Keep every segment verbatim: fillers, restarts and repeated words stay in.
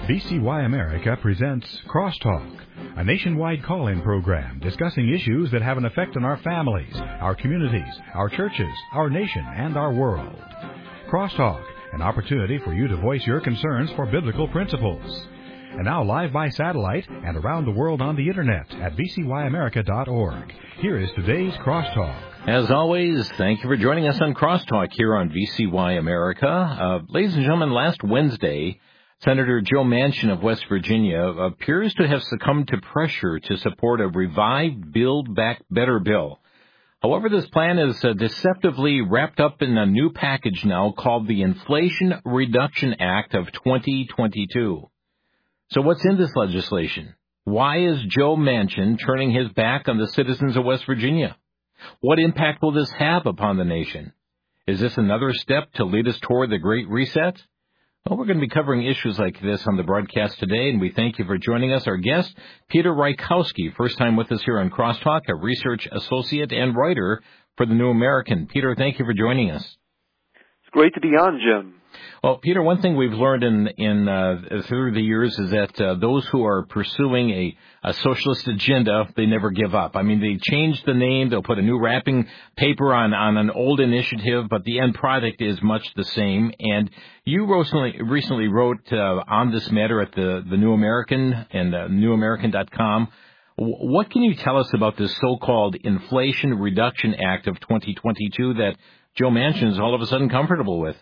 V C Y America presents Crosstalk, a nationwide call-in program discussing issues that have an effect on our families, our communities, our churches, our nation, and our world. Crosstalk, an opportunity for you to voice your concerns for biblical principles. And now live by satellite and around the world on the Internet at v c y america dot org. Here is today's Crosstalk. As always, thank you for joining us on Crosstalk here on V C Y America. Uh, ladies and gentlemen, last Wednesday, Senator Joe Manchin of West Virginia appears to have succumbed to pressure to support a revived Build Back Better bill. However, this plan is uh, deceptively wrapped up in a new package now called the Inflation Reduction Act of twenty twenty-two. So what's in this legislation? Why is Joe Manchin turning his back on the citizens of West Virginia? What impact will this have upon the nation? Is this another step to lead us toward the Great Reset? Well, we're going to be covering issues like this on the broadcast today, and we thank you for joining us. Our guest, Peter Rykowski, first time with us here on Crosstalk, a research associate and writer for The New American. Peter, thank you for joining us. It's great to be on, Jim. Well, Peter, one thing we've learned in, in uh, through the years is that uh, those who are pursuing a, a socialist agenda, they never give up. I mean, they change the name, they'll put a new wrapping paper on, on an old initiative, but the end product is much the same. And you recently, recently wrote uh, on this matter at the, the New American and uh, new american dot com. What can you tell us about this so-called Inflation Reduction Act of twenty twenty-two that Joe Manchin is all of a sudden comfortable with?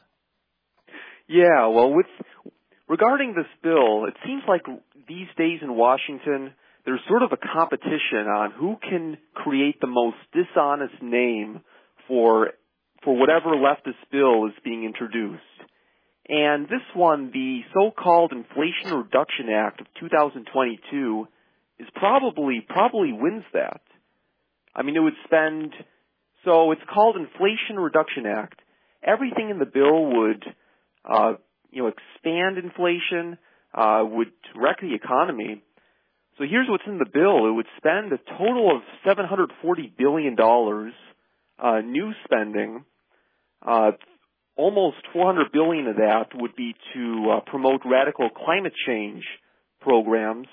Yeah, well, with regarding this bill, it seems like these days in Washington, there's sort of a competition on who can create the most dishonest name for for whatever leftist bill is being introduced. And this one, the so-called Inflation Reduction Act of two thousand twenty-two, is probably probably wins that. I mean, it would spend, so it's called Inflation Reduction Act. Everything in the bill would Uh, you know, expand inflation, uh, would wreck the economy. So here's what's in the bill. It would spend a total of seven hundred forty billion dollars, uh, new spending. Uh, almost four hundred billion dollars of that would be to uh, promote radical climate change programs.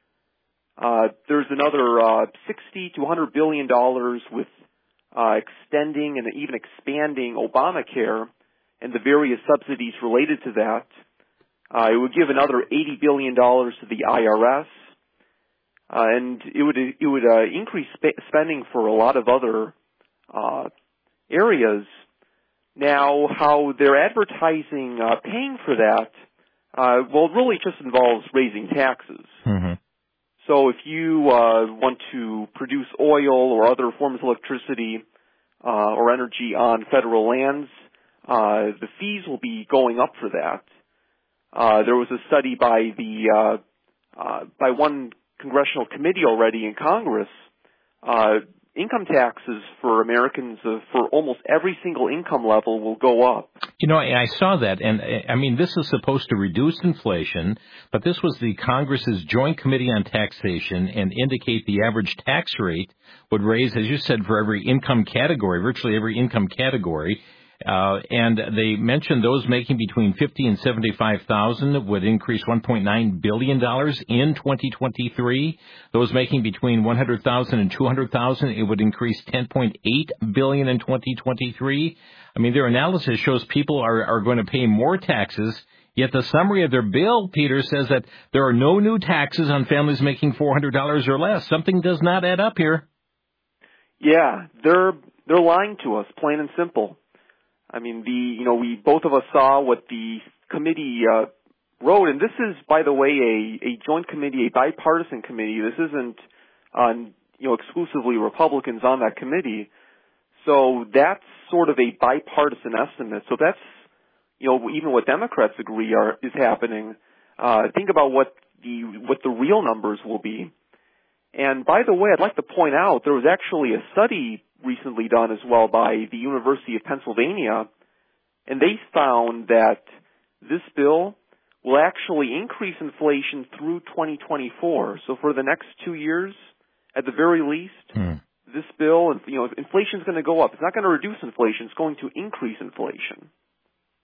Uh, there's another uh, sixty to one hundred billion dollars with uh, extending and even expanding Obamacare and the various subsidies related to that. Uh, it would give another eighty billion dollars to the I R S, uh, and it would it would uh, increase sp- spending for a lot of other uh, areas. Now, how they're advertising uh, paying for that, uh, well, it really just involves raising taxes. Mm-hmm. So if you uh, want to produce oil or other forms of electricity uh, or energy on federal lands, Uh, the fees will be going up for that. Uh, there was a study by the uh, uh, by one congressional committee already in Congress. Uh, income taxes for Americans uh, for almost every single income level will go up. You know, I, I saw that, and I mean, this is supposed to reduce inflation, but this was the Congress's Joint Committee on Taxation, and indicate the average tax rate would raise, as you said, for every income category, virtually every income category. Uh, and they mentioned those making between fifty and seventy-five thousand would increase one point nine billion dollars in twenty twenty-three. Those making between one hundred thousand and two hundred thousand, it would increase ten point eight billion dollars in twenty twenty-three. I mean, their analysis shows people are, are going to pay more taxes, yet the summary of their bill, Peter, says that there are no new taxes on families making four hundred dollars or less. Something does not add up here. Yeah, they're they're lying to us, plain and simple. I mean, the you know, we both of us saw what the committee uh, wrote, and this is, by the way, a, a joint committee, a bipartisan committee. This isn't, uh, you know, exclusively Republicans on that committee. So that's sort of a bipartisan estimate. So that's, you know, even what Democrats agree are is happening. Uh, think about what the what the real numbers will be. And by the way, I'd like to point out there was actually a study recently done as well by the University of Pennsylvania, and they found that this bill will actually increase inflation through twenty twenty-four. So for the next two years, at the very least, hmm. this bill, you know, inflation is going to go up. It's not going to reduce inflation. It's going to increase inflation.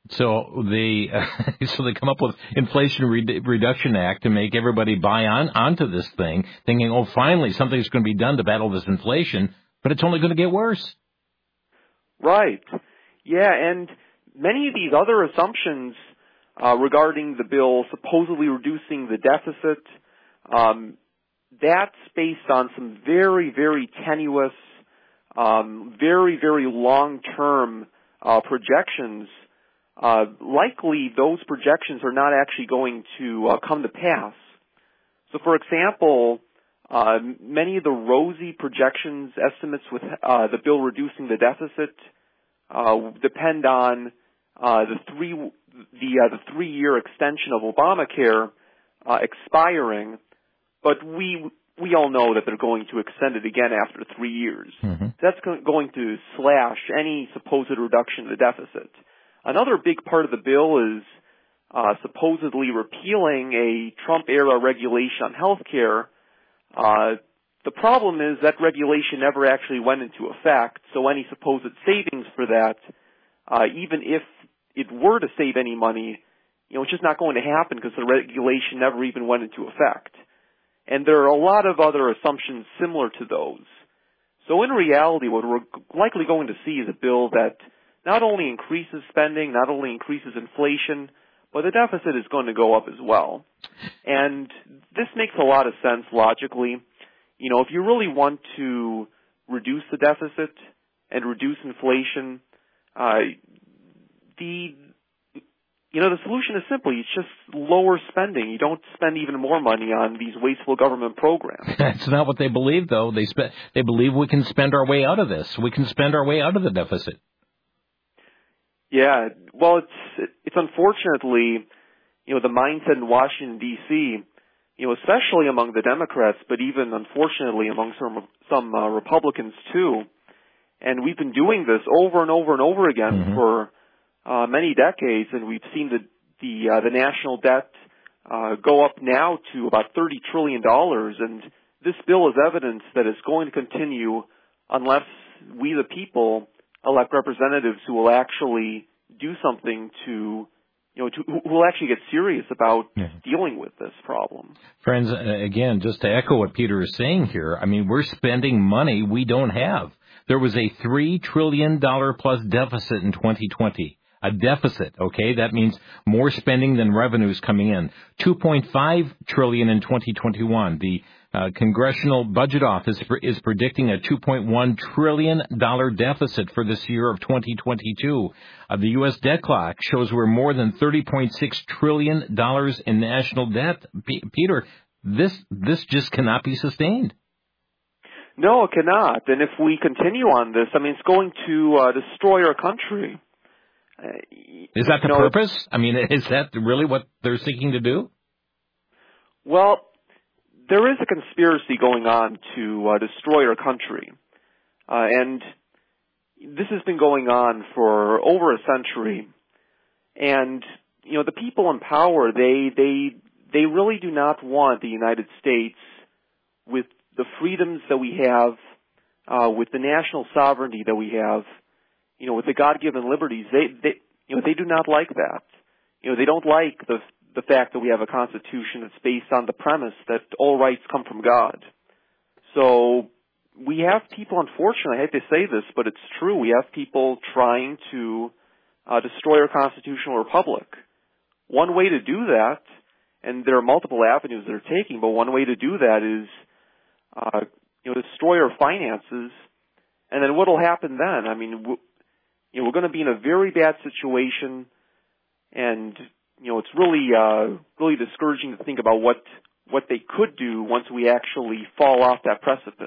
So they uh, so they come up with Inflation Re- Reduction Act to make everybody buy on onto this thing, thinking, oh, finally something's going to be done to battle this inflation, but it's only going to get worse. Right. Yeah, and many of these other assumptions uh, regarding the bill supposedly reducing the deficit, um, that's based on some very, very tenuous, um, very, very long-term uh, projections. Uh, likely those projections are not actually going to uh, come to pass. So, for example, uh, many of the rosy projections, estimates with uh, the bill reducing the deficit, uh, depend on uh, the three the uh, the three-year extension of Obamacare uh, expiring, but we we all know that they're going to extend it again after three years. Mm-hmm. That's going to slash any supposed reduction in the deficit. Another big part of the bill is uh, supposedly repealing a Trump-era regulation on health care. Uh, the problem is that regulation never actually went into effect, so any supposed savings for that, uh, even if it were to save any money, you know, it's just not going to happen because the regulation never even went into effect. And there are a lot of other assumptions similar to those. So in reality, what we're likely going to see is a bill that not only increases spending, not only increases inflation, but the deficit is going to go up as well. And this makes a lot of sense logically. You know, if you really want to reduce the deficit and reduce inflation, uh, the you know the solution is simple. You just lower spending. You don't spend even more money on these wasteful government programs. That's not what they believe, though. They spe- they believe we can spend our way out of this. We can spend our way out of the deficit. Yeah, well, it's it's unfortunately, you know, the mindset in Washington, D C, you know, especially among the Democrats, but even unfortunately among some some uh, Republicans too. And we've been doing this over and over and over again mm-hmm. for uh, many decades, and we've seen the the uh, the national debt uh, go up now to about thirty trillion dollars, and this bill is evidence that it's going to continue unless we, the people, elect representatives who will actually do something to, you know, to, who will actually get serious about yeah. dealing with this problem. Friends, again, just to echo what Peter is saying here, I mean, we're spending money we don't have. There was a three trillion dollars plus deficit in twenty twenty. A deficit, okay? That means more spending than revenues coming in. two point five trillion dollars in twenty twenty-one. The uh, Congressional Budget Office is predicting a two point one trillion dollars deficit for this year of twenty twenty-two. Uh, the U S debt clock shows we're more than thirty point six trillion dollars in national debt. P- Peter, this this just cannot be sustained. No, it cannot. And if we continue on this, I mean, it's going to uh, destroy our country. Uh, is that the know, purpose? I mean, is that really what they're seeking to do? Well, there is a conspiracy going on to uh, destroy our country. Uh, and this has been going on for over a century. And, you know, the people in power, they, they, they really do not want the United States with the freedoms that we have, uh, with the national sovereignty that we have, you know, with the God-given liberties. They, they, you know, they do not like that. You know, they don't like the the fact that we have a constitution that's based on the premise that all rights come from God. So we have people, unfortunately, I hate to say this, but it's true, we have people trying to uh, destroy our constitutional republic. One way to do that, and there are multiple avenues they're taking, but one way to do that is, uh, you know, destroy our finances, and then what will happen then? I mean, w- you know, we're going to be in a very bad situation, and you know, it's really, uh, really discouraging to think about what, what they could do once we actually fall off that precipice.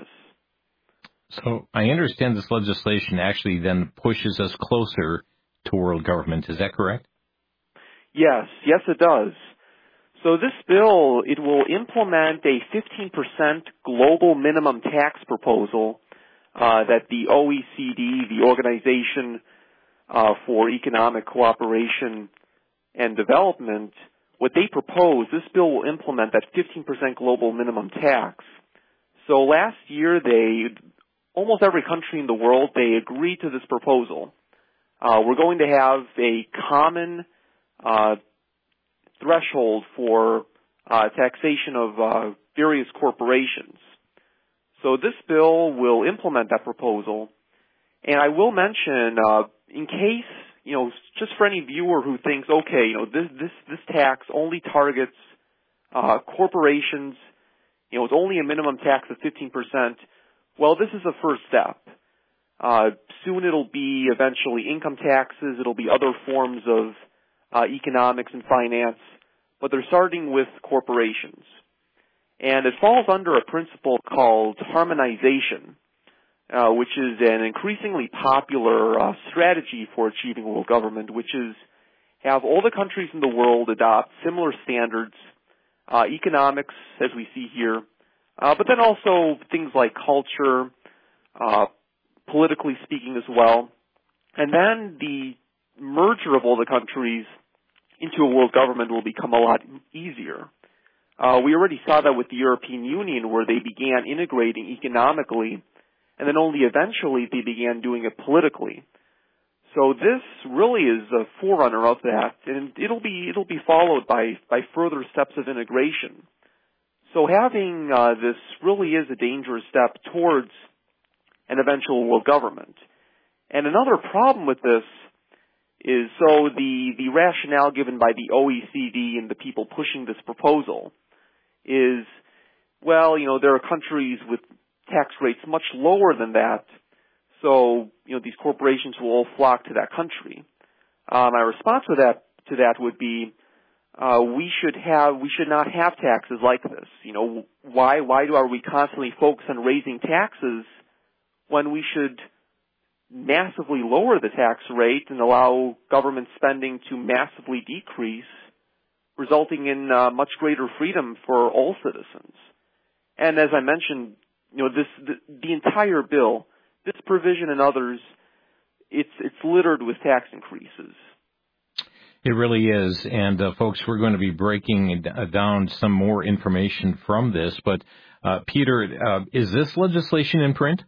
So I understand this legislation actually then pushes us closer to world government. Is that correct? Yes, yes it does. So this bill, it will implement a fifteen percent global minimum tax proposal uh, that the O E C D, the Organization uh, for Economic Cooperation and Development, what they propose, this bill will implement that fifteen percent global minimum tax. So last year, they, almost every country in the world, they agreed to this proposal. Uh, we're going to have a common uh, threshold for uh, taxation of uh, various corporations. So this bill will implement that proposal. And I will mention, uh, in case, you know, just for any viewer who thinks, okay, you know, this this this tax only targets uh, corporations, you know, it's only a minimum tax of fifteen percent. Well, this is a first step. Uh, soon it'll be eventually income taxes. It'll be other forms of uh, economics and finance, but they're starting with corporations. And it falls under a principle called harmonization, uh, which is an increasingly popular uh, strategy for achieving world government, which is have all the countries in the world adopt similar standards, uh, economics, as we see here, uh, but then also things like culture, uh, politically speaking as well. And then the merger of all the countries into a world government will become a lot easier. Uh, we already saw that with the European Union, where they began integrating economically, and then only eventually they began doing it politically. So this really is a forerunner of that, and it'll be it'll be followed by by further steps of integration. So having uh, this really is a dangerous step towards an eventual world government. And another problem with this is so the the rationale given by the O E C D and the people pushing this proposal is, well, you know, there are countries with tax rates much lower than that, so, you know, these corporations will all flock to that country. Uh, my response to that to that would be, uh, we should have we should not have taxes like this. You know, why why do are we constantly focused on raising taxes when we should massively lower the tax rate and allow government spending to massively decrease, resulting in uh, much greater freedom for all citizens? And as I mentioned, you know, this the, the entire bill, this provision and others, it's it's littered with tax increases. It really is. And, uh, folks, we're going to be breaking down some more information from this. But, uh, Peter, uh, is this legislation in print?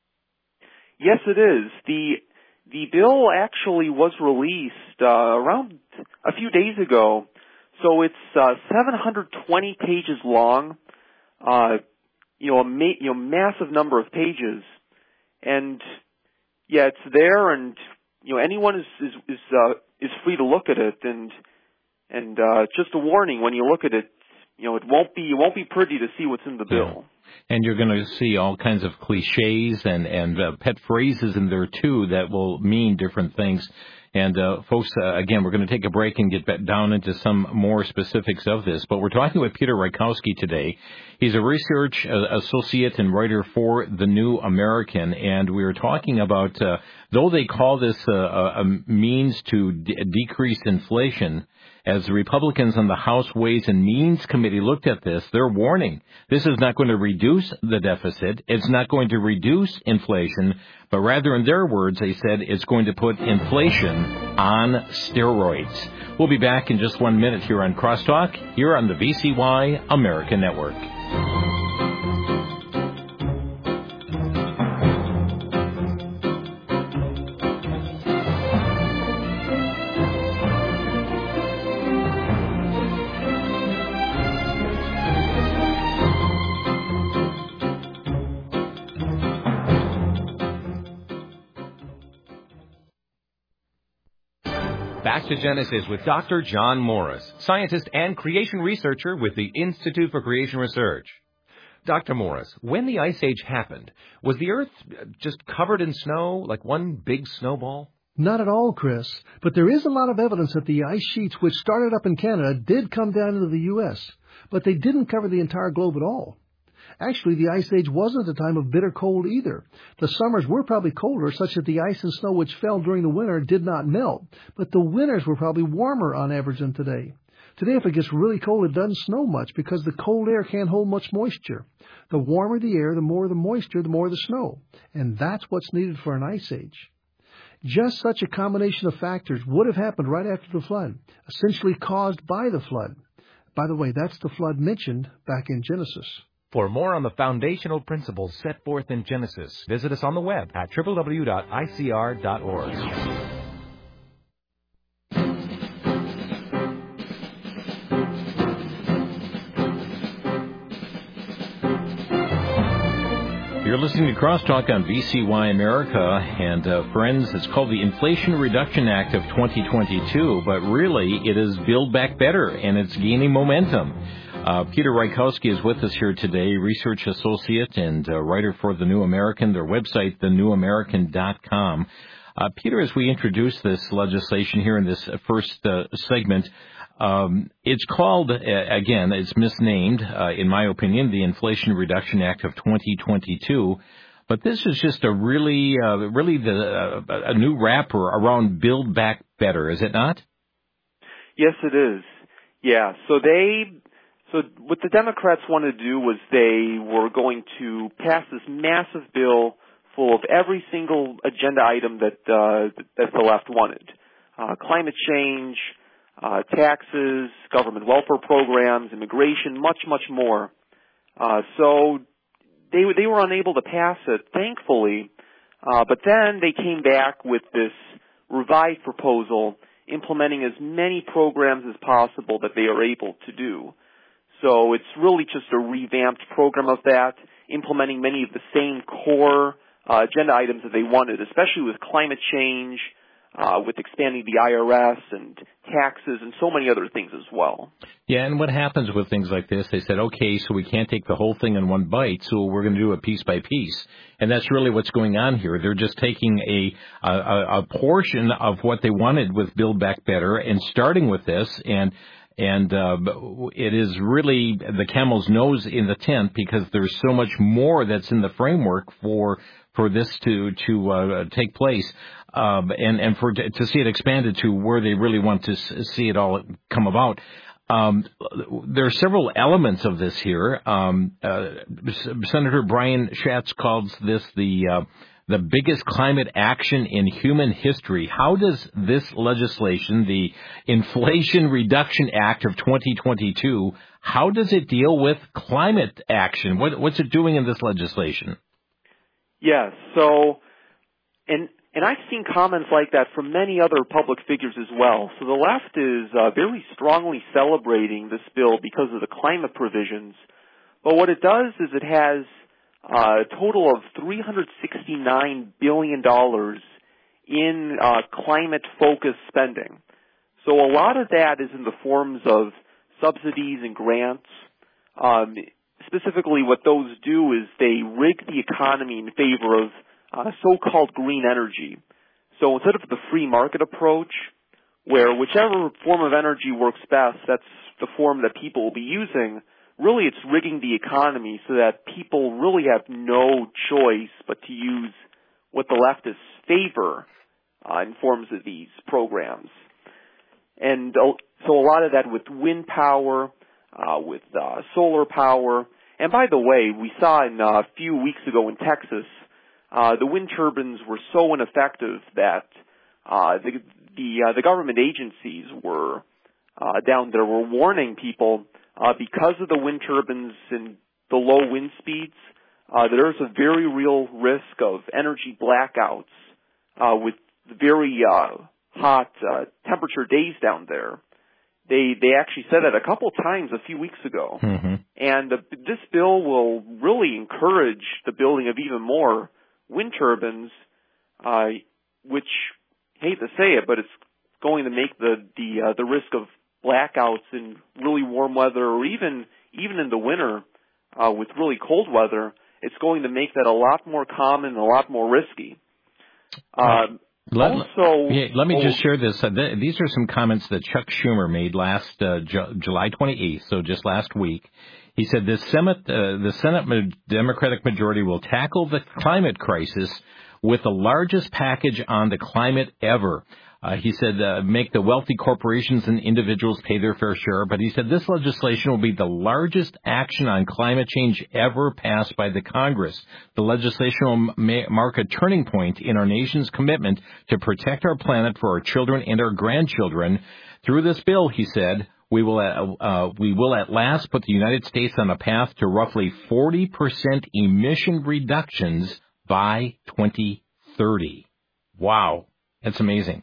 Yes, it is. The the bill actually was released uh, around a few days ago. So it's uh, seven hundred twenty pages long, uh, you know, a ma- you know, massive number of pages. And, yeah, it's there, and, you know, anyone is is is, uh, is free to look at it. And and uh, just a warning, when you look at it, you know, it won't be it won't be pretty to see what's in the bill. Yeah. And you're going to see all kinds of cliches and, and uh, pet phrases in there, too, that will mean different things. And, uh, folks, uh, again, we're going to take a break and get back down into some more specifics of this. But we're talking with Peter Rykowski today. He's a research uh, associate and writer for The New American. And we were talking about, uh, though they call this uh, a means to d- decrease inflation, as the Republicans on the House Ways and Means Committee looked at this, they're warning this is not going to reduce the deficit. It's not going to reduce inflation, but rather, in their words, they said it's going to put inflation on steroids. We'll be back in just one minute here on Crosstalk, here on the V C Y America Network. Back to Genesis with Doctor John Morris, scientist and creation researcher with the Institute for Creation Research. Doctor Morris, when the Ice Age happened, was the Earth just covered in snow, like one big snowball? Not at all, Chris. But there is a lot of evidence that the ice sheets, which started up in Canada, did come down into the U S, but they didn't cover the entire globe at all. Actually, the Ice Age wasn't a time of bitter cold either. The summers were probably colder, such that the ice and snow which fell during the winter did not melt, but the winters were probably warmer on average than today. Today, if it gets really cold, it doesn't snow much because the cold air can't hold much moisture. The warmer the air, the more the moisture, the more the snow. And that's what's needed for an ice age. Just such a combination of factors would have happened right after the flood, essentially caused by the flood. By the way, that's the flood mentioned back in Genesis. For more on the foundational principles set forth in Genesis, visit us on the web at w w w dot i c r dot org. You're listening to Crosstalk on V C Y America, and uh, friends, it's called the Inflation Reduction Act of twenty twenty-two, but really it is Build Back Better, and it's gaining momentum. Uh, Peter Rykowski is with us here today, research associate and uh, writer for The New American, their website, the new american dot com. Uh, Peter, as we introduce this legislation here in this first uh, segment, Um, it's called, uh, again, it's misnamed, uh, in my opinion, the Inflation Reduction Act of twenty twenty-two. But this is just a really, uh, really the, uh, a new wrapper around Build Back Better, is it not? Yes, it is. Yeah. So they, so what the Democrats wanted to do was they were going to pass this massive bill full of every single agenda item that, uh, that the left wanted. Uh, climate change, Uh, taxes, government welfare programs, immigration, much, much more. Uh, so they they were unable to pass it, thankfully. Uh, but then they came back with this revised proposal, implementing as many programs as possible that they are able to do. So it's really just a revamped program of that, implementing many of the same core uh, agenda items that they wanted, especially with climate change, Uh, with expanding the I R S and taxes and so many other things as well. Yeah, and what happens with things like this, they said, okay, so we can't take the whole thing in one bite, so we're going to do it piece by piece. And that's really what's going on here. They're just taking a, a, a portion of what they wanted with Build Back Better and starting with this, and and uh, it is really the camel's nose in the tent because there's so much more that's in the framework for for this to to uh, take place. Um, and, and for to see it expanded to where they really want to see it all come about. Um, there are several elements of this here. Um, uh, Senator Brian Schatz calls this the uh, the biggest climate action in human history. How does this legislation, the Inflation Reduction Act of twenty twenty-two, how does it deal with climate action? What, what's it doing in this legislation? Yes. So, and And I've seen comments like that from many other public figures as well. So the left is uh, very strongly celebrating this bill because of the climate provisions. But what it does is it has uh, a total of three hundred sixty-nine billion dollars in uh, climate-focused spending. So a lot of that is in the forms of subsidies and grants. Um, specifically, what those do is they rig the economy in favor of Uh, so-called green energy. So instead of the free market approach, where whichever form of energy works best, that's the form that people will be using, really it's rigging the economy so that people really have no choice but to use what the leftists favor uh, in forms of these programs. And uh, so a lot of that with wind power, uh, with uh, solar power. And by the way, we saw in uh, a few weeks ago in Texas, Uh, the wind turbines were so ineffective that uh, the the, uh, the government agencies were uh, down there were warning people uh, because of the wind turbines and the low wind speeds. Uh, there's a very real risk of energy blackouts uh, with very uh, hot uh, temperature days down there. They they actually said that a couple times a few weeks ago, mm-hmm. and uh, this bill will really encourage the building of even more wind turbines, uh, which, hate to say it, but it's going to make the the uh, the risk of blackouts in really warm weather, or even even in the winter uh, with really cold weather, it's going to make that a lot more common and a lot more risky. Uh, let, also, yeah, let me oh, just share this. Uh, th- these are some comments that Chuck Schumer made last uh, Ju- July twenty-eighth, so just last week. He said the Senate, uh, the Senate Democratic majority will tackle the climate crisis with the largest package on the climate ever. Uh, he said uh, make the wealthy corporations and individuals pay their fair share. But he said this legislation will be the largest action on climate change ever passed by the Congress. The legislation will ma- mark a turning point in our nation's commitment to protect our planet for our children and our grandchildren. Through this bill, he said, We will, uh, uh, we will at last put the United States on a path to roughly forty percent emission reductions by twenty thirty. Wow. That's amazing.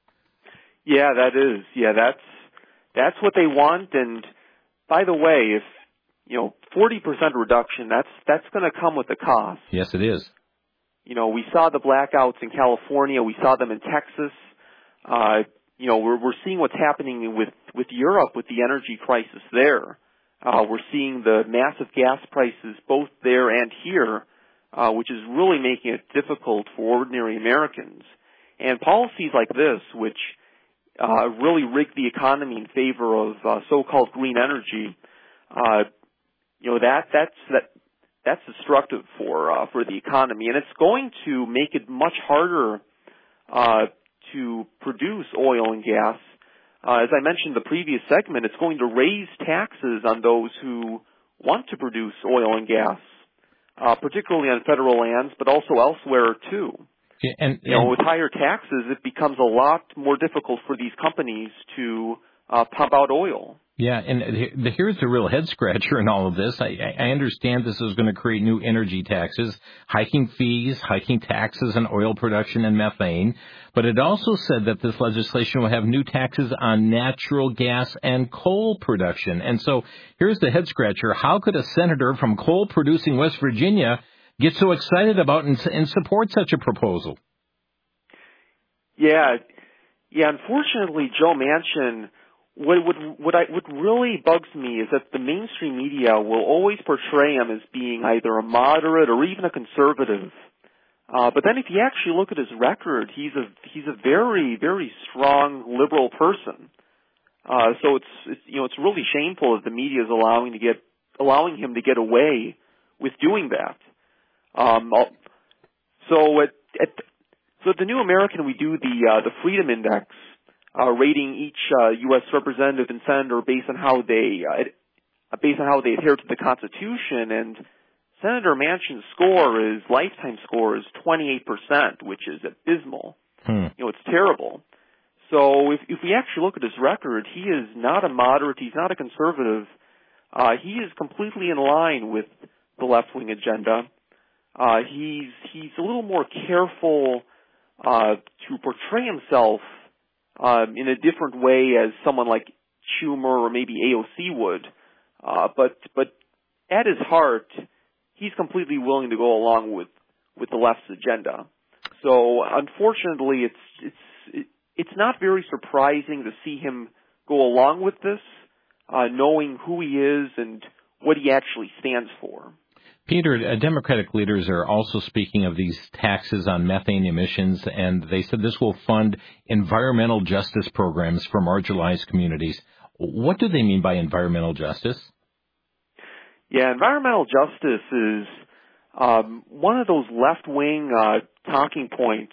Yeah, that is. Yeah, that's, that's what they want. And by the way, if, you know, forty percent reduction, that's, that's going to come with a cost. Yes, it is. You know, we saw the blackouts in California. We saw them in Texas. Uh, you know, we're, we're seeing what's happening with, with Europe with the energy crisis there. Uh, we're seeing the massive gas prices both there and here, uh, which is really making it difficult for ordinary Americans. And policies like this, which uh, really rig the economy in favor of uh, so-called green energy, uh, you know, that that's that that's destructive for uh, for the economy, and it's going to make it much harder uh, to produce oil and gas. Uh, as I mentioned in the previous segment, it's going to raise taxes on those who want to produce oil and gas, uh, particularly on federal lands, but also elsewhere too. Yeah, and, and, you know, with higher taxes, it becomes a lot more difficult for these companies to uh, pump out oil. Yeah, and here's the real head scratcher in all of this. I, I understand this is going to create new energy taxes, hiking fees, hiking taxes on oil production and methane. But it also said that this legislation will have new taxes on natural gas and coal production. And so here's the head scratcher. How could a senator from coal-producing West Virginia get so excited about and, and support such a proposal? Yeah, yeah. Unfortunately, Joe Manchin. What, what, what, I, what really bugs me is that the mainstream media will always portray him as being either a moderate or even a conservative. Uh, but then if you actually look at his record, he's a he's a very very strong liberal person. Uh, so it's, it's you know it's really shameful that the media is allowing to get allowing him to get away with doing that. Um, so at, at so at the New American, we do the uh, the Freedom Index. Uh, rating each uh, U S representative and senator based on how they uh, based on how they adhere to the Constitution, and Senator Manchin's score, his lifetime score, is twenty-eight percent, which is abysmal. Hmm. You know, it's terrible. So if if we actually look at his record, he is not a moderate, he's not a conservative. Uh, he is completely in line with the left-wing agenda. Uh, he's he's a little more careful uh, to portray himself Um, in a different way as someone like Schumer or maybe A O C would, uh, but but at his heart, he's completely willing to go along with, with the left's agenda. So unfortunately, it's it's it's not very surprising to see him go along with this, uh, knowing who he is and what he actually stands for. Peter, uh, Democratic leaders are also speaking of these taxes on methane emissions, and they said this will fund environmental justice programs for marginalized communities. What do they mean by environmental justice? Yeah, environmental justice is um, one of those left-wing uh, talking points.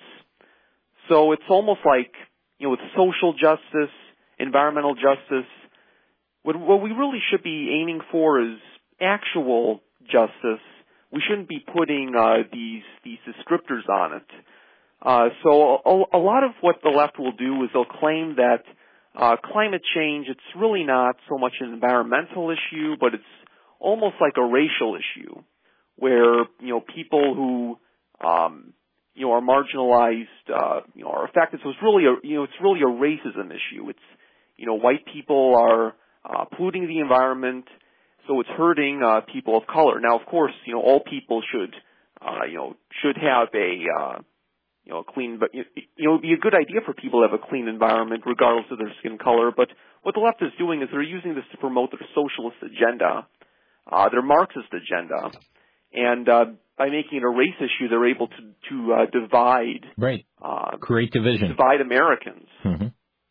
So it's almost like, you know, with social justice, environmental justice, what, what we really should be aiming for is actual justice. We shouldn't be putting uh, these these descriptors on it. Uh, so a, a lot of what the left will do is they'll claim that uh, climate change, it's really not so much an environmental issue, but it's almost like a racial issue, where you know people who um, you know are marginalized, uh, you know, are affected. So it's really a you know it's really a racism issue. It's you know white people are uh, polluting the environment. So it's hurting uh, people of color. Now, of course, you know all people should, uh, you know, should have a, uh, you know, clean. But you know, it'd be a good idea for people to have a clean environment, regardless of their skin color. But what the left is doing is they're using this to promote their socialist agenda, uh, their Marxist agenda, and uh, by making it a race issue, they're able to to uh, divide, right, uh, create division, divide Americans. Mm-hmm.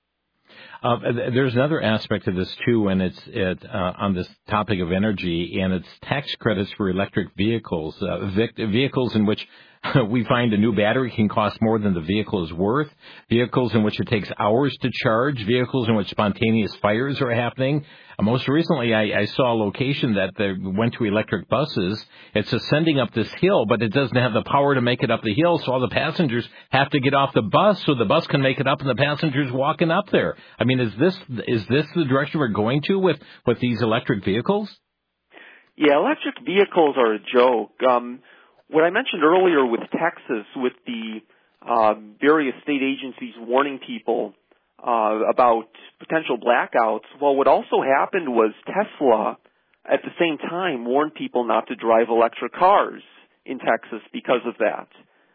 Uh, there's another aspect of this too, and it's it, uh, on this topic of energy, and it's tax credits for electric vehicles, uh, vic- vehicles in which we find a new battery can cost more than the vehicle is worth, vehicles in which it takes hours to charge, vehicles in which spontaneous fires are happening. Uh, most recently, I, I saw a location that they went to electric buses. It's ascending up this hill, but it doesn't have the power to make it up the hill, so all the passengers have to get off the bus so the bus can make it up and the passengers walking up there. I mean, is this is this the direction we're going to with, with these electric vehicles? Yeah, electric vehicles are a joke. Um, what I mentioned earlier with Texas, with the uh, various state agencies warning people uh, about potential blackouts, well, what also happened was Tesla at the same time warn people not to drive electric cars in Texas because of that.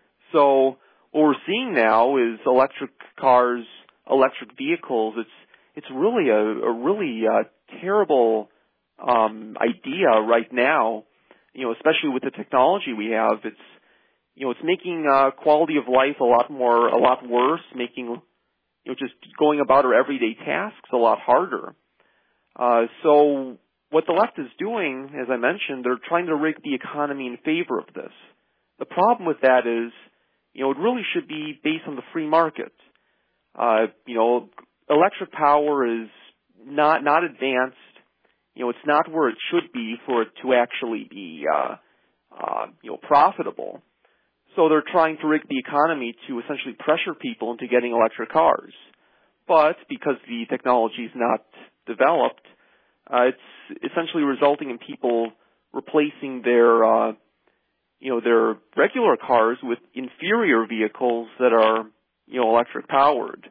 So what we're seeing now is electric cars, electric vehicles. It's it's really a, a really uh, terrible um, idea right now. You know, especially with the technology we have, it's you know it's making uh, quality of life a lot more a lot worse, making you know just going about our everyday tasks a lot harder. Uh, so what the left is doing, as I mentioned, they're trying to rig the economy in favor of this. The problem with that is, you know, it really should be based on the free market. Uh, you know, electric power is not not advanced. You know, it's not where it should be for it to actually be, uh, uh, you know, profitable. So they're trying to rig the economy to essentially pressure people into getting electric cars. But because the technology is not developed, uh, it's essentially resulting in people replacing their, uh, you know, their regular cars with inferior vehicles that are, you know, electric powered.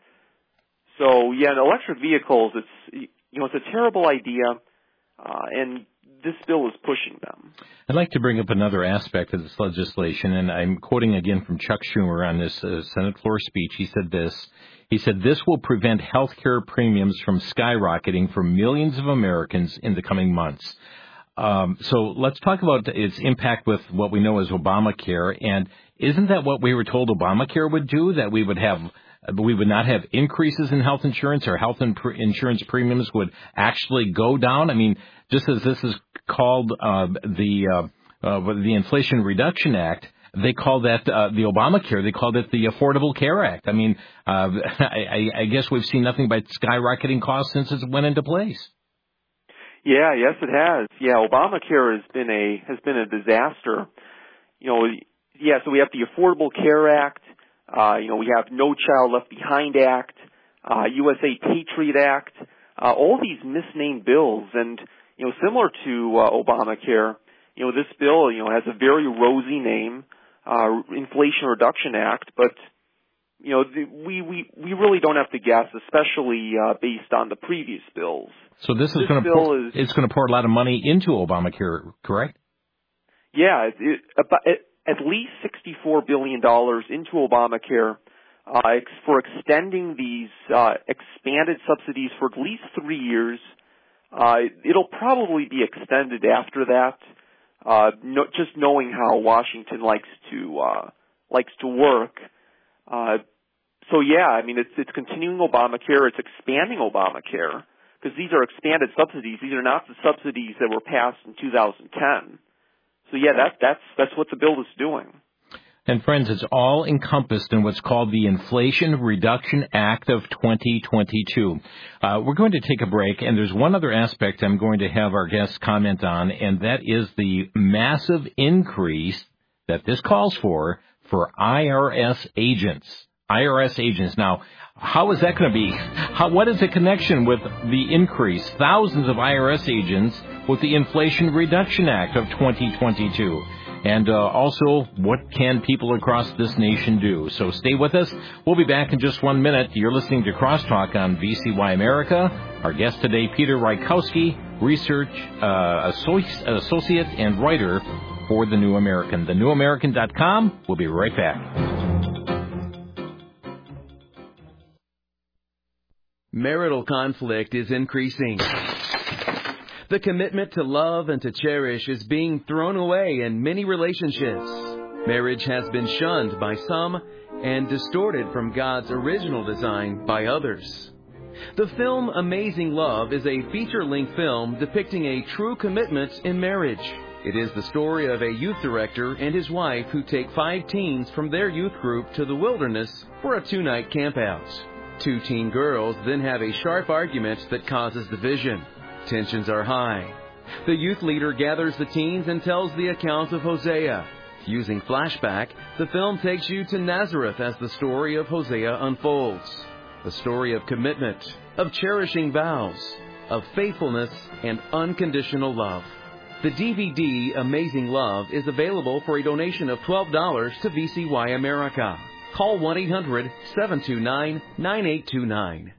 So yeah, in electric vehicles, it's, you know, it's a terrible idea, uh, and this bill is pushing them. I'd like to bring up another aspect of this legislation, and I'm quoting again from Chuck Schumer on this uh, Senate floor speech. He said this. He said, this will prevent health care premiums from skyrocketing for millions of Americans in the coming months. Um, so let's talk about its impact with what we know as Obamacare. And isn't that what we were told Obamacare would do, that we would have we would not have increases in health insurance, or health insurance premiums would actually go down? I mean, just as this is called uh, the uh, uh, the Inflation Reduction Act, they call that uh, the Obamacare. They called it the Affordable Care Act. I mean, uh, I, I guess we've seen nothing but skyrocketing costs since it went into place. Yeah, yes, it has. Yeah, Obamacare has been a has been a disaster. You know, yeah. So we have the Affordable Care Act. Uh, you know, we have No Child Left Behind Act, uh, U S A Patriot Act. Uh, all these misnamed bills, and you know, similar to uh, Obamacare, you know, this bill, you know, has a very rosy name, uh, Inflation Reduction Act, but you know, the, we we we really don't have to guess, especially uh, based on the previous bills. So this is this going to bill pour, is, it's going to pour a lot of money into Obamacare, correct? Yeah, it, it, about, it, at least sixty-four billion dollars into Obamacare uh, ex, for extending these uh, expanded subsidies for at least three years. Uh, it'll probably be extended after that. Uh, no, just knowing how Washington likes to uh, likes to work. Uh, so yeah, I mean it's it's continuing Obamacare. It's expanding Obamacare because these are expanded subsidies. These are not the subsidies that were passed in two thousand ten. So yeah, that, that's that's what the bill is doing. And friends, it's all encompassed in what's called the Inflation Reduction Act of twenty twenty-two. Uh, we're going to take a break, and there's one other aspect I'm going to have our guests comment on, and that is the massive increase that this calls for for I R S agents. I R S agents. Now, how is that going to be? How, what is the connection with the increase? Thousands of I R S agents with the Inflation Reduction Act of twenty twenty-two. And uh, also, what can people across this nation do? So stay with us. We'll be back in just one minute. You're listening to Crosstalk on V C Y America. Our guest today, Peter Rykowski, research uh, associate and writer for The New American. the new american dot com. We'll be right back. Marital conflict is increasing. The commitment to love and to cherish is being thrown away in many relationships. Marriage has been shunned by some and distorted from God's original design by others. The film Amazing Love is a feature-length film depicting a true commitment in marriage. It is the story of a youth director and his wife who take five teens from their youth group to the wilderness for a two-night campout. Two teen girls then have a sharp argument that causes division. Tensions are high. The youth leader gathers the teens and tells the account of Hosea. Using flashback, the film takes you to Nazareth as the story of Hosea unfolds. The story of commitment, of cherishing vows, of faithfulness and unconditional love. The D V D Amazing Love is available for a donation of twelve dollars to V C Y America. Call one eight hundred seven two nine nine eight two nine.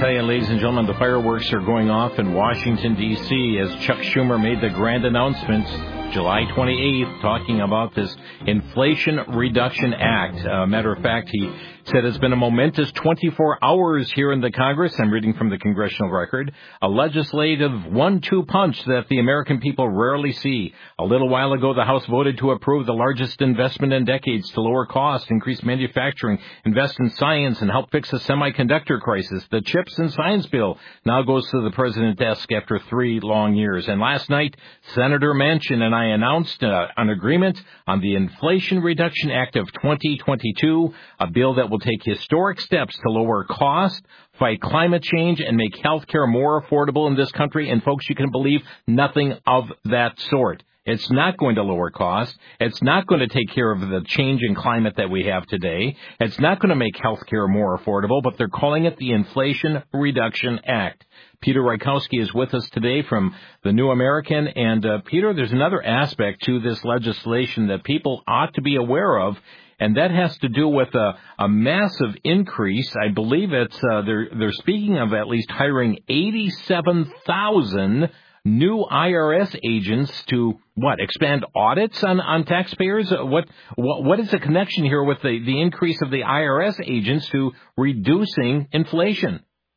tell you, ladies and gentlemen, the fireworks are going off in Washington, D C as Chuck Schumer made the grand announcement July twenty-eighth, talking about this Inflation Reduction Act. Uh, matter of fact, he said it's been a momentous twenty-four hours here in the Congress. I'm reading from the congressional record. A legislative one two punch that the American people rarely see. A little while ago, the House voted to approve the largest investment in decades to lower costs, increase manufacturing, invest in science, and help fix the semiconductor crisis. The CHIPS and Science Bill now goes to the president's desk after three long years. And last night, Senator Manchin and I announced uh, an agreement on the Inflation Reduction Act of twenty twenty-two, a bill that will take historic steps to lower cost, fight climate change, and make health care more affordable in this country. And, folks, you can believe nothing of that sort. It's not going to lower costs. It's not going to take care of the changing climate that we have today. It's not going to make health care more affordable, but they're calling it the Inflation Reduction Act. Peter Rykowski is with us today from the New American. And, uh, Peter, there's another aspect to this legislation that people ought to be aware of, and that has to do with a, a massive increase. I believe it's uh, they're they're speaking of at least hiring eighty-seven thousand new I R S agents to, what, expand audits on, on taxpayers? What, what what is the connection here with the, the increase of the I R S agents to reducing inflation?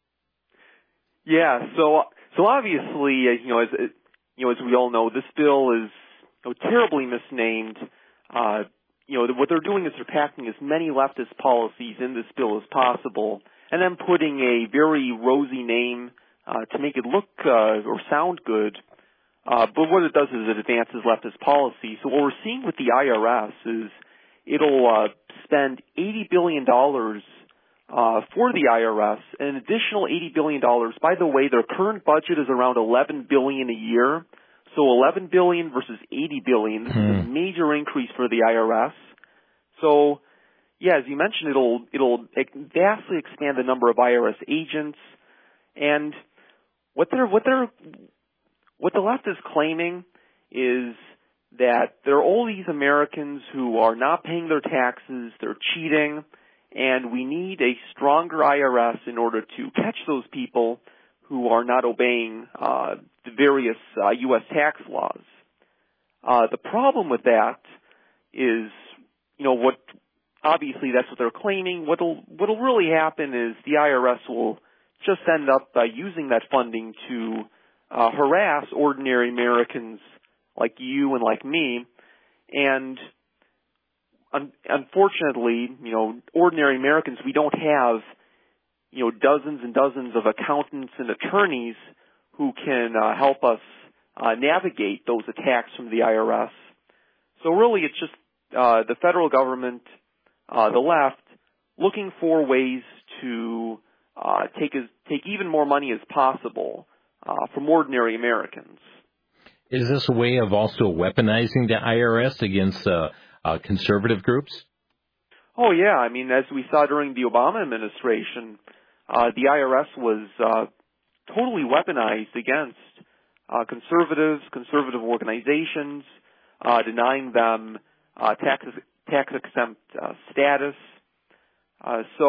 Yeah, so so obviously, you know, as you know, as we all know, this bill is you know, terribly misnamed. Uh, you know, what they're doing is they're packing as many leftist policies in this bill as possible, and then putting a very rosy name Uh, to make it look uh, or sound good, uh, but what it does is it advances leftist policy. So what we're seeing with the I R S is it'll uh, spend eighty billion dollars uh, for the I R S, an additional eighty billion dollars. By the way, their current budget is around eleven billion dollars a year, so eleven billion dollars versus eighty billion dollars. This hmm. is a major increase for the I R S. So, yeah, as you mentioned, it'll it'll vastly expand the number of I R S agents, and What they're what they're what the left is claiming is that there are all these Americans who are not paying their taxes, they're cheating, and we need a stronger I R S in order to catch those people who are not obeying uh, the various uh, U S tax laws. Uh, the problem with that is, you know, what obviously that's what they're claiming. What'll what'll really happen is the I R S will just end up uh, using that funding to uh, harass ordinary Americans like you and like me. And un- unfortunately, you know, ordinary Americans, we don't have, you know, dozens and dozens of accountants and attorneys who can uh, help us uh, navigate those attacks from the I R S. So really it's just uh, the federal government, uh, the left, looking for ways to Uh, take as, take even more money as possible uh, from ordinary Americans. Is this a way of also weaponizing the I R S against uh, uh, conservative groups? Oh, yeah. I mean, as we saw during the Obama administration, uh, the I R S was uh, totally weaponized against uh, conservatives, conservative organizations, uh, denying them uh, tax tax-exempt uh, status. Uh, so,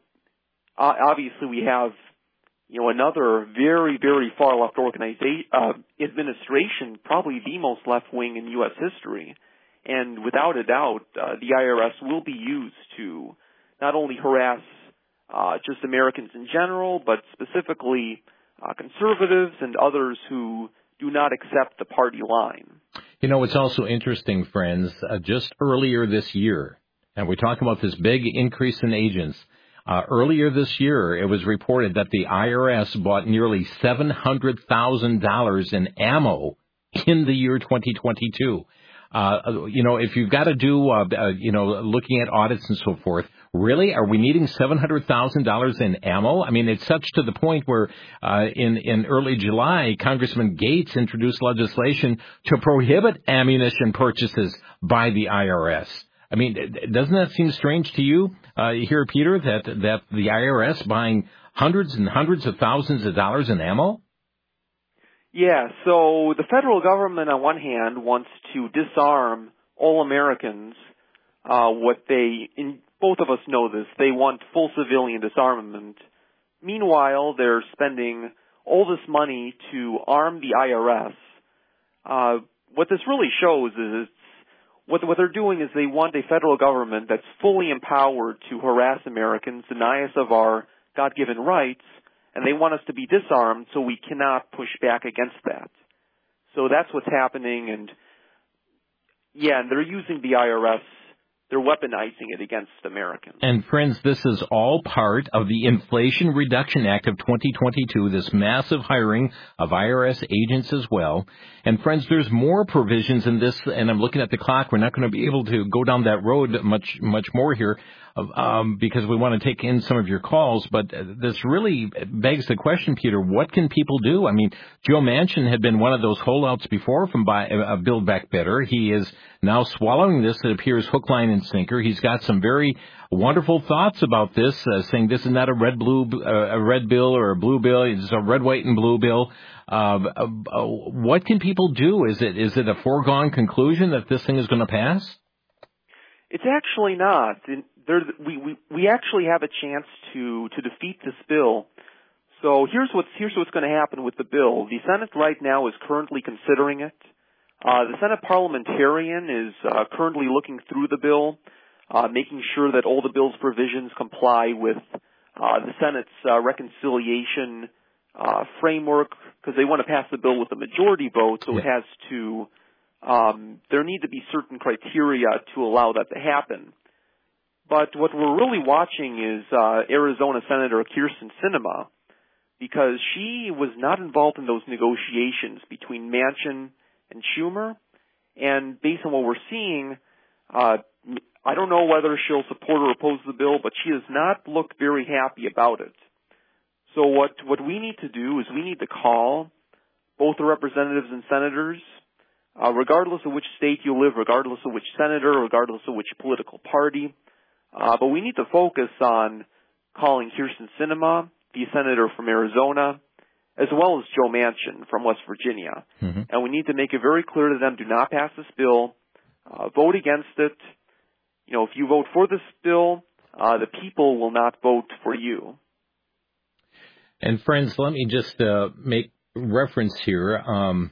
Uh, obviously, we have, you know, another very, very far left organization, uh, administration, probably the most left wing in U S history, and without a doubt, uh, the I R S will be used to not only harass uh, just Americans in general, but specifically uh, conservatives and others who do not accept the party line. You know, it's also interesting, friends. Uh, just earlier this year, and we're talking about this big increase in agents. Uh, earlier this year, it was reported that the I R S bought nearly seven hundred thousand dollars in ammo in the year twenty twenty-two. Uh, you know, if you've got to do, uh, uh, you know, looking at audits and so forth, really, are we needing seven hundred thousand dollars in ammo? I mean, it's such to the point where uh, in, in early July, Congressman Gates introduced legislation to prohibit ammunition purchases by the I R S. I mean, doesn't that seem strange to you uh, here, Peter, that that the I R S buying hundreds and hundreds of thousands of dollars in ammo? Yeah, so the federal government on one hand wants to disarm all Americans. Uh, what they, in, both of us know this, they want full civilian disarmament. meanwhile, they're spending all this money to arm the I R S. Uh, what this really shows is it's, what, what they're doing is they want a federal government that's fully empowered to harass Americans, deny us of our God-given rights, and they want us to be disarmed so we cannot push back against that. So that's what's happening, and yeah, and they're using the I R S. They're weaponizing it against Americans. And friends, this is all part of the Inflation Reduction Act of twenty twenty-two, this massive hiring of I R S agents as well. And friends, there's more provisions in this, and I'm looking at the clock. We're not going to be able to go down that road much, much more here, um, because we want to take in some of your calls. But this really begs the question, Peter, what can people do? I mean, Joe Manchin had been one of those holdouts before from buy, uh, Build Back Better. He is now swallowing this, it appears, hook, line, and sinker. He's got some very wonderful thoughts about this, uh, saying this is not a red blue uh, a red bill or a blue bill. It's a red, white, and blue bill. Uh, uh, uh, what can people do? Is it is it a foregone conclusion that this thing is going to pass? It's actually not. There, we, we we actually have a chance to to defeat this bill. So here's what's here's what's going to happen with the bill. The Senate right now is currently considering it. Uh, the Senate parliamentarian is uh, currently looking through the bill, uh, making sure that all the bill's provisions comply with uh, the Senate's uh, reconciliation uh, framework, because they want to pass the bill with a majority vote, so yeah. it has to, um, there need to be certain criteria to allow that to happen. But what we're really watching is uh, Arizona Senator Kyrsten Sinema, because she was not involved in those negotiations between Manchin and Schumer, and based on what we're seeing, uh, I don't know whether she'll support or oppose the bill, but she does not look very happy about it. So what, what we need to do is we need to call both the representatives and senators, uh, regardless of which state you live, regardless of which senator, regardless of which political party, uh, but we need to focus on calling Kyrsten Sinema, the senator from Arizona, as well as Joe Manchin from West Virginia. Mm-hmm. And we need to make it very clear to them, do not pass this bill, uh, vote against it. You know, if you vote for this bill, uh, the people will not vote for you. And friends, let me just uh, make reference here. Um,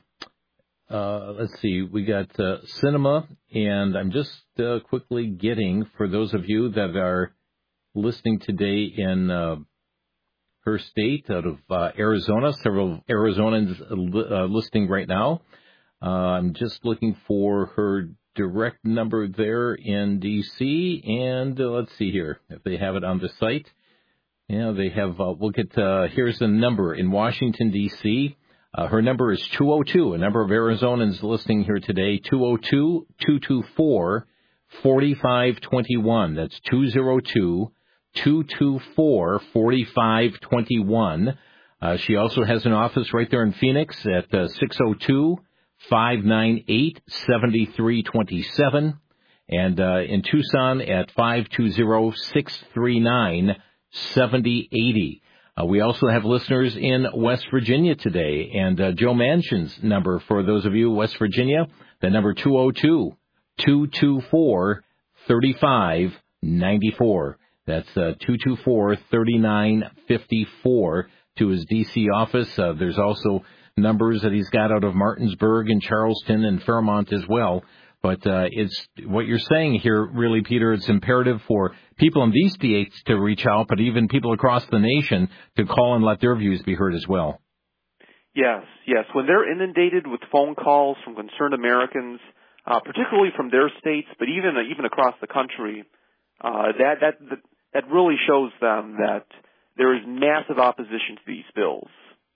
uh, let's see, we got uh, Sinema, and I'm just uh, quickly getting, for those of you that are listening today in uh, her state, out of uh, Arizona, several Arizonans uh, listening right now. Uh, I'm just looking for her direct number there in D C, and uh, let's see here, if they have it on the site. Yeah, they have, uh, we'll get, uh, here's the number in Washington, D C. Uh, her number is two oh two, a number of Arizonans listening here today, two oh two, two two four, four five two one. That's two oh two, two two four, four five two one. Uh, she also has an office right there in Phoenix at uh, six oh two, five nine eight, seven three two seven, and uh, in Tucson at five two zero, six three nine, seven oh eight oh. Uh, we also have listeners in West Virginia today, and uh, Joe Manchin's number for those of you in West Virginia, the number two oh two, two two four, three five nine four. That's uh, two two four, three nine five four to his D C office. Uh, there's also numbers that he's got out of Martinsburg and Charleston and Fairmont as well. But uh, it's what you're saying here, really, Peter, it's imperative for people in these states to reach out, but even people across the nation to call and let their views be heard as well. Yes, yes. When they're inundated with phone calls from concerned Americans, uh, particularly from their states, but even uh, even across the country, uh, that, that that really shows them that there is massive opposition to these bills.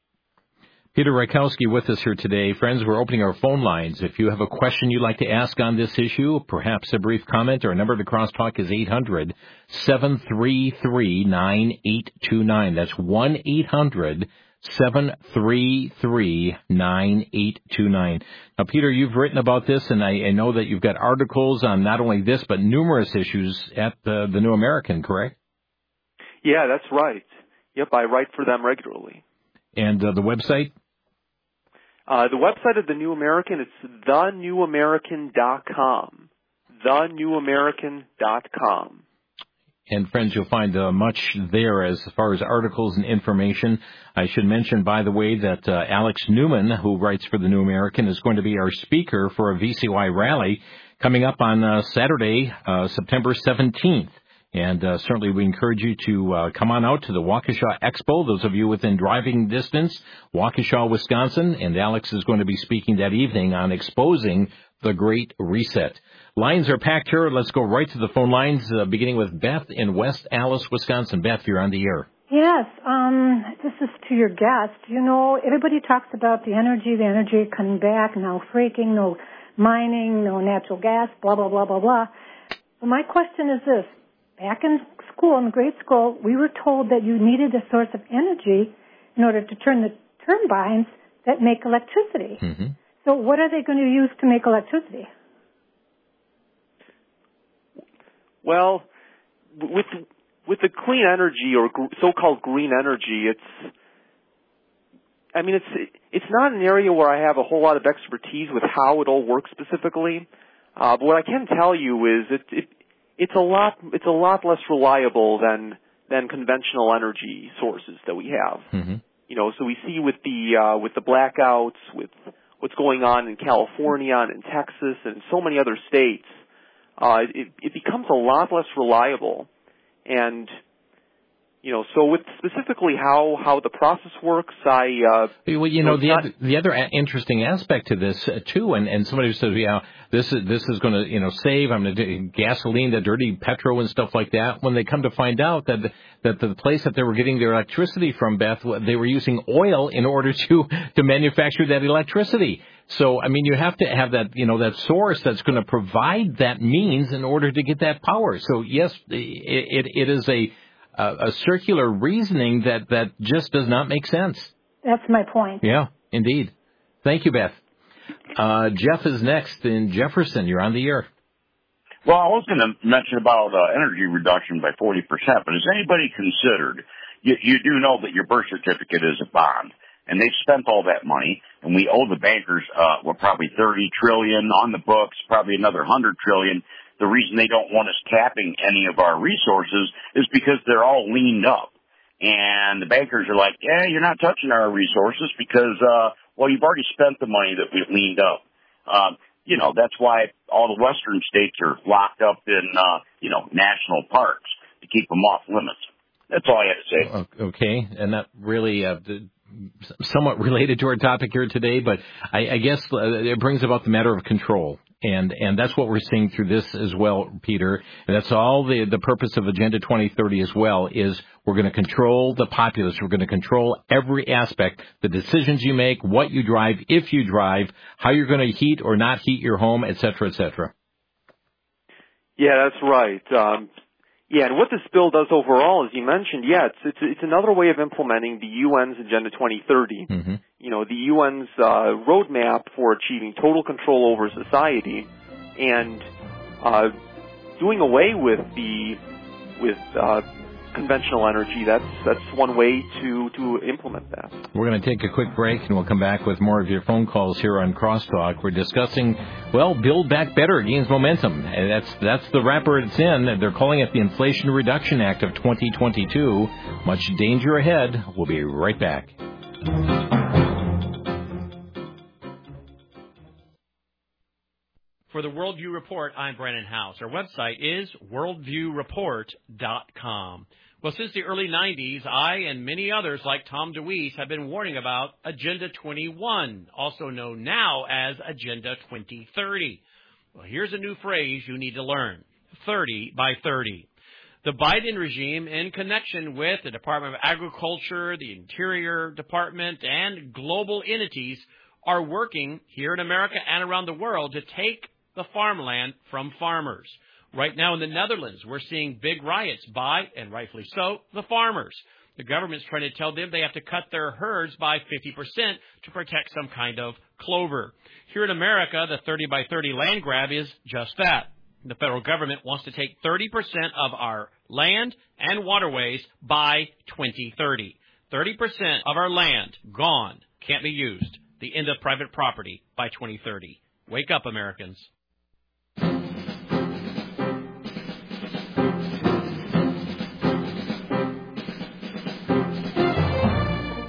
Peter Rakowski with us here today. Friends, we're opening our phone lines. If you have a question you'd like to ask on this issue, perhaps a brief comment, our number to Crosstalk is eight hundred, seven three three, nine eight two nine. That's one eight hundred, seven three three, nine eight two nine. Now, Peter, you've written about this, and I, I know that you've got articles on not only this, but numerous issues at the, the New American, correct? Yeah, that's right. Yep, I write for them regularly. And uh, the website? Uh, the website of the New American, it's the new american dot com. the new american dot com. And, friends, you'll find uh, much there as far as articles and information. I should mention, by the way, that uh, Alex Newman, who writes for the New American, is going to be our speaker for a V C Y rally coming up on uh, Saturday, uh, September seventeenth. And uh, certainly we encourage you to uh, come on out to the Waukesha Expo, those of you within driving distance, Waukesha, Wisconsin. And Alex is going to be speaking that evening on exposing the Great Reset. Lines are packed here. Let's go right to the phone lines, uh, beginning with Beth in West Allis, Wisconsin. Beth, you're on the air. Yes, um, this is to your guest. You know, everybody talks about the energy, the energy coming back, no fracking, no mining, no natural gas, blah, blah, blah, blah, blah. Well, my question is this. Back in school, in grade school, we were told that you needed a source of energy in order to turn the turbines that make electricity. Mm-hmm. So what are they going to use to make electricity? Well, with with the clean energy or gr- so-called green energy, it's I mean it's it's not an area where I have a whole lot of expertise with how it all works specifically. Uh, but what I can tell you is it, it it's a lot it's a lot less reliable than than conventional energy sources that we have. Mm-hmm. You know, so we see with the uh, with the blackouts, with what's going on in California and in Texas and so many other states. Uh, it, it becomes a lot less reliable. And, you know, so with specifically how, how the process works, I, uh, well, you know, the not, other, the other interesting aspect to this uh, too, and, and somebody says, yeah, this is, this is going to, you know, save, I'm going to do gasoline, the dirty petrol and stuff like that. When they come to find out that, that the place that they were getting their electricity from, Beth, they were using oil in order to, to manufacture that electricity. So, I mean, you have to have that, you know, that source that's going to provide that means in order to get that power. So, yes, it, it, it is a, a circular reasoning that, that just does not make sense. That's my point. Yeah, indeed. Thank you, Beth. Uh, Jeff is next in Jefferson. You're on the air. Well, I was going to mention about uh, energy reduction by forty percent, but has anybody considered, you, you do know that your birth certificate is a bond, and they've spent all that money, and we owe the bankers, uh, well, probably thirty trillion dollars on the books, probably another one hundred trillion dollars. The reason they don't want us tapping any of our resources is because they're all leaned up. And the bankers are like, yeah, you're not touching our resources because, uh, well, you've already spent the money that we've leaned up. Um, you know, that's why all the western states are locked up in, uh, you know, national parks to keep them off limits. That's all I have to say. Okay. And that really, uh, somewhat related to our topic here today, but I, I guess it brings about the matter of control. And, and that's what we're seeing through this as well, Peter. And that's all the, the purpose of Agenda twenty thirty as well, is we're going to control the populace. We're going to control every aspect, the decisions you make, what you drive, if you drive, how you're going to heat or not heat your home, et cetera, et cetera. Yeah, that's right. Um, yeah, and what this bill does overall, as you mentioned, yeah, it's it's, it's another way of implementing the U N's Agenda twenty thirty. Mm-hmm. You know, the U N's uh, roadmap for achieving total control over society, and uh, doing away with the with uh, conventional energy. That's that's one way to to implement that. We're going to take a quick break, and we'll come back with more of your phone calls here on Crosstalk. We're discussing, well, Build Back Better gains momentum. And that's that's the wrapper it's in. They're calling it the Inflation Reduction Act of twenty twenty-two. Much danger ahead. We'll be right back. For the Worldview Report, I'm Brandon House. Our website is worldview report dot com. Well, since the early nineties, I and many others like Tom DeWeese have been warning about Agenda twenty-one, also known now as Agenda twenty thirty. Well, here's a new phrase you need to learn, thirty by thirty. The Biden regime, in connection with the Department of Agriculture, the Interior Department, and global entities, are working here in America and around the world to take the farmland from farmers. Right now in the Netherlands, we're seeing big riots by, and rightfully so, the farmers. The government's trying to tell them they have to cut their herds by fifty percent to protect some kind of clover. Here in America, the thirty by thirty land grab is just that. The federal government wants to take thirty percent of our land and waterways by twenty thirty. thirty percent of our land gone, can't be used. The end of private property by twenty thirty. Wake up, Americans.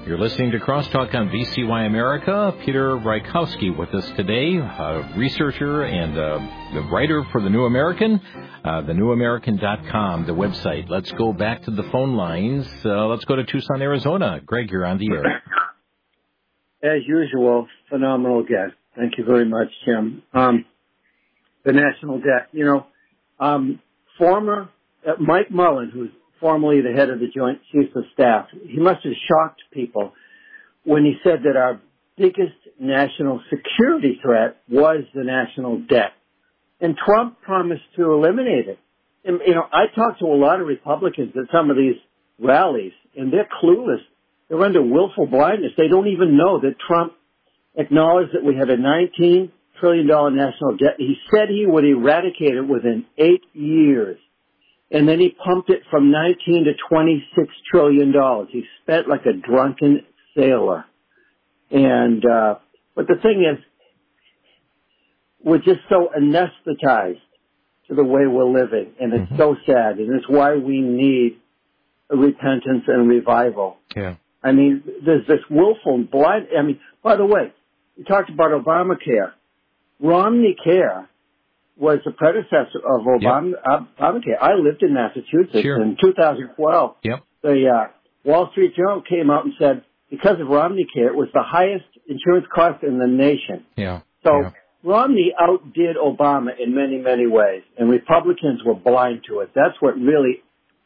You're listening to Crosstalk on V C Y America. Peter Rykowski with us today, a researcher and uh, the writer for The New American, uh, the new american dot com, the website. Let's go back to the phone lines. Uh, let's go to Tucson, Arizona. Greg, you're on the air. As usual, phenomenal guest. Thank you very much, Jim. Um, the national debt, you know, um, former uh, Mike Mullen, who's formerly the head of the Joint Chiefs of Staff, he must have shocked people when he said that our biggest national security threat was the national debt. And Trump promised to eliminate it. And, you know, I talked to a lot of Republicans at some of these rallies, and they're clueless. They're under willful blindness. They don't even know that Trump acknowledged that we had a nineteen trillion dollars national debt. He said he would eradicate it within eight years. And then he pumped it from nineteen to twenty-six trillion dollars. He spent like a drunken sailor. And, uh, but the thing is, we're just so anesthetized to the way we're living. And it's mm-hmm. so sad. And it's why we need a repentance and revival. Yeah. I mean, there's this willful blind, I mean, by the way, you talked about Obamacare. Romney Care was the predecessor of Obama, yep. Obamacare. I lived in Massachusetts sure. in two thousand twelve. Yep. The uh, Wall Street Journal came out and said because of Romney Care, it was the highest insurance cost in the nation. Yeah. So yeah. Romney outdid Obama in many, many ways, and Republicans were blind to it. That's what really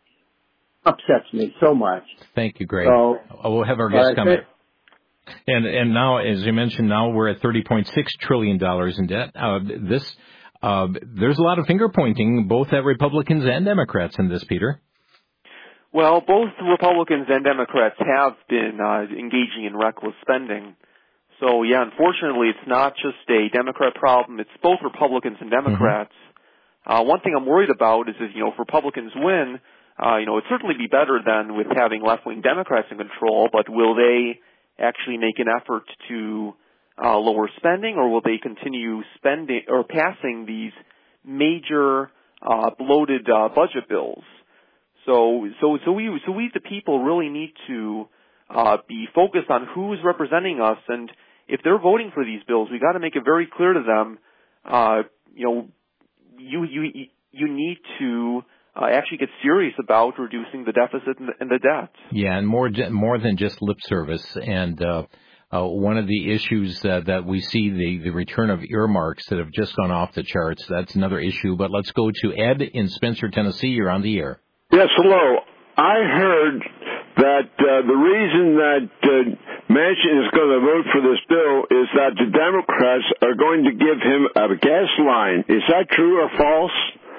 upsets me so much. Thank you, Greg. So, we'll have our guest come in. And and now, as you mentioned, now we're at thirty point six trillion dollars in debt. Uh, this uh, there's a lot of finger pointing, both at Republicans and Democrats in this, Peter. Well, both Republicans and Democrats have been uh, engaging in reckless spending. So, yeah, unfortunately, it's not just a Democrat problem. It's both Republicans and Democrats. Mm-hmm. Uh, one thing I'm worried about is if, you know, if Republicans win, uh, you know, it'd certainly be better than with having left-wing Democrats in control, but will they actually make an effort to uh, lower spending, or will they continue spending or passing these major uh, bloated uh, budget bills? So, so, so we, so we, the people, really need to uh, be focused on who's representing us, and if they're voting for these bills, we got to make it very clear to them, uh, you know, you, you, you need to uh, actually get serious about reducing the deficit and the, and the debt. Yeah, and more, more than just lip service. And uh, uh, one of the issues uh, that we see, the, the return of earmarks that have just gone off the charts. That's another issue. But let's go to Ed in Spencer, Tennessee. You're on the air. Yes, hello. I heard that uh, the reason that uh, Manchin is going to vote for this bill is that the Democrats are going to give him a gas line. Is that true or false?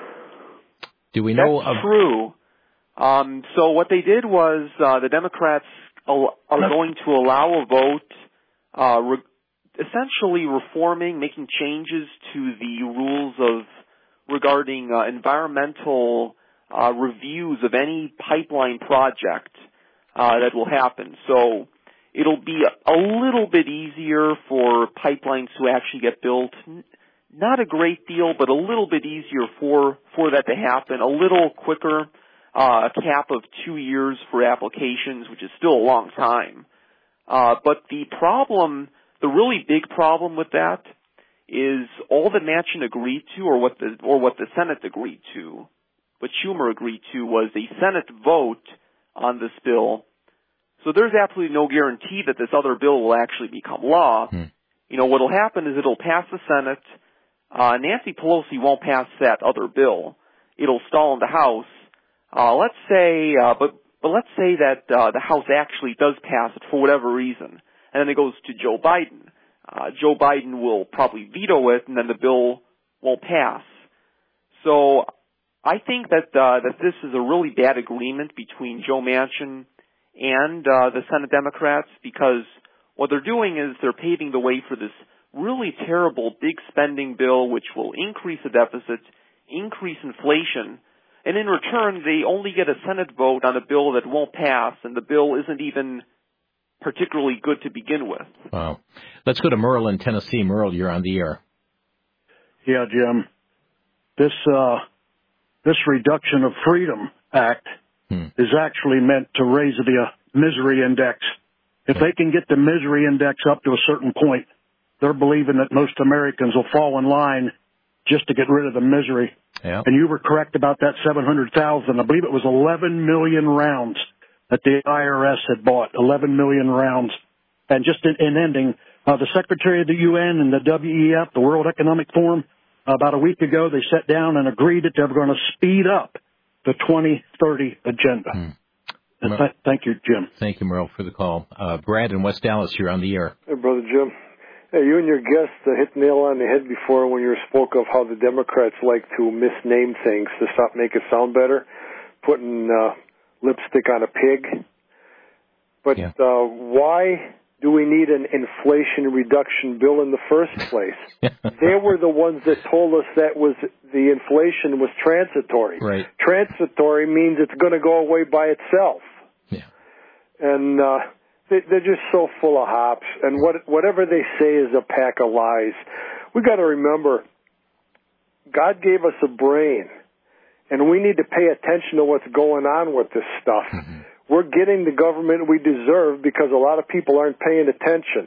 Do we know? That's of- true. Um, so what they did was uh, the Democrats are going to allow a vote uh, re- essentially reforming, making changes to the rules of regarding uh, environmental Uh, reviews of any pipeline project uh, that will happen. So it'll be a, a little bit easier for pipelines to actually get built. N- not a great deal, but a little bit easier for, for that to happen. A little quicker, uh, a cap of two years for applications, which is still a long time. Uh, but the problem, the really big problem with that is all that Manchin agreed to, or what the, or what the Senate agreed to, what Schumer agreed to, was a Senate vote on this bill. So there's absolutely no guarantee that this other bill will actually become law. Hmm. You know, what'll happen is it'll pass the Senate. Uh, Nancy Pelosi won't pass that other bill. It'll stall in the House. Uh, let's say, uh, but, but let's say that, uh, the House actually does pass it for whatever reason. And then it goes to Joe Biden. Uh, Joe Biden will probably veto it, and then the bill won't pass. So, I think that uh, that this is a really bad agreement between Joe Manchin and uh, the Senate Democrats, because what they're doing is they're paving the way for this really terrible big spending bill which will increase the deficit, increase inflation, and in return they only get a Senate vote on a bill that won't pass, and the bill isn't even particularly good to begin with. Wow. Let's go to Merle in Tennessee. Merle, you're on the air. Yeah, Jim. This... uh This Reduction of Freedom Act hmm. is actually meant to raise the uh, misery index If they can get the misery index up to a certain point, they're believing that most Americans will fall in line just to get rid of the misery. Yeah. And you were correct about that seven hundred thousand. I believe it was eleven million rounds that the I R S had bought, eleven million rounds. And just in, in ending, uh, the Secretary of the U N and the W E F, the World Economic Forum, about a week ago, they sat down and agreed that they were going to speed up the twenty thirty agenda. Hmm. And th- thank you, Jim. Thank you, Merle, for the call. Uh, Brad in West Dallas, you're on the air. Hey, Brother Jim. Hey, you and your guest uh, hit the nail on the head before when you spoke of how the Democrats like to misname things to stop make it sound better, putting uh, lipstick on a pig. But yeah. uh, why do we need an inflation reduction bill in the first place? They were the ones that told us that was the inflation was transitory. Right. Transitory means it's going to go away by itself. Yeah. And uh, they, they're just so full of hops. And what, whatever they say is a pack of lies. We got to remember, God gave us a brain, and we need to pay attention to what's going on with this stuff. Mm-hmm. We're getting the government we deserve because a lot of people aren't paying attention.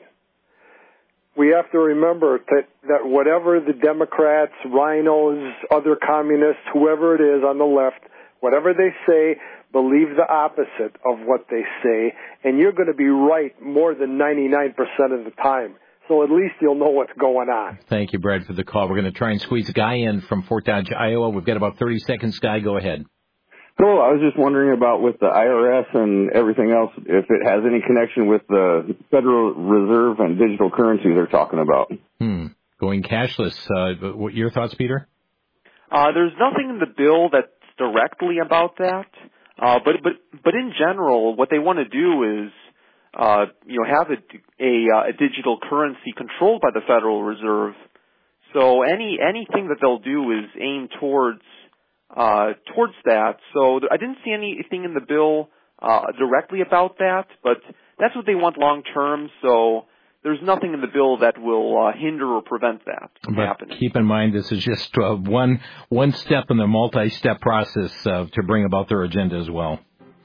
We have to remember that, that whatever the Democrats, rhinos, other communists, whoever it is on the left, whatever they say, believe the opposite of what they say, and you're going to be right more than ninety-nine percent of the time. So at least you'll know what's going on. Thank you, Brad, for the call. We're going to try and squeeze a guy in from Fort Dodge, Iowa. We've got about thirty seconds. Guy, go ahead. Cool. I was just wondering about with the I R S and everything else, if it has any connection with the Federal Reserve and digital currency they're talking about. Hmm. Going cashless. Uh, what your thoughts, Peter? Uh, there's nothing in the bill that's directly about that. Uh, but but but in general, what they want to do is, uh, you know, have a a, a digital currency controlled by the Federal Reserve. So any anything that they'll do is aimed towards. Uh, towards that. So I didn't see anything in the bill uh, directly about that, but that's what they want long term. So there's nothing in the bill that will uh, hinder or prevent that from but happening. Keep in mind, this is just uh, one one step in the multi-step process uh, to bring about their agenda as well.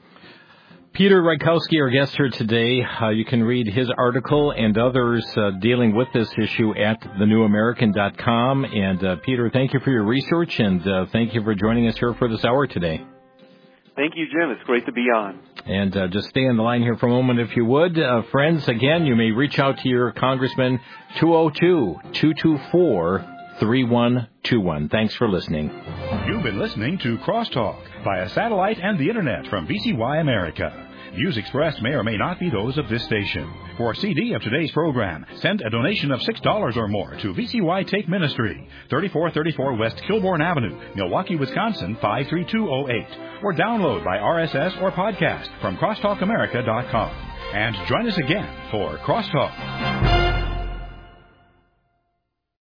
Peter Rykowski, our guest here today. Uh, you can read his article and others uh, dealing with this issue at the new american dot com. And, uh, Peter, thank you for your research, and uh, thank you for joining us here for this hour today. Thank you, Jim. It's great to be on. And uh, just stay on the line here for a moment, if you would. Uh, friends, again, you may reach out to your congressman, two oh two, two two four, three one two one. Thanks for listening. You've been listening to Crosstalk via satellite and the Internet from V C Y America. Views expressed may or may not be those of this station. For a C D of today's program, send a donation of six dollars or more to V C Y Take Ministry, thirty-four thirty-four West Kilbourne Avenue, Milwaukee, Wisconsin, five three two oh eight. Or download by R S S or podcast from crosstalk america dot com. And join us again for Crosstalk.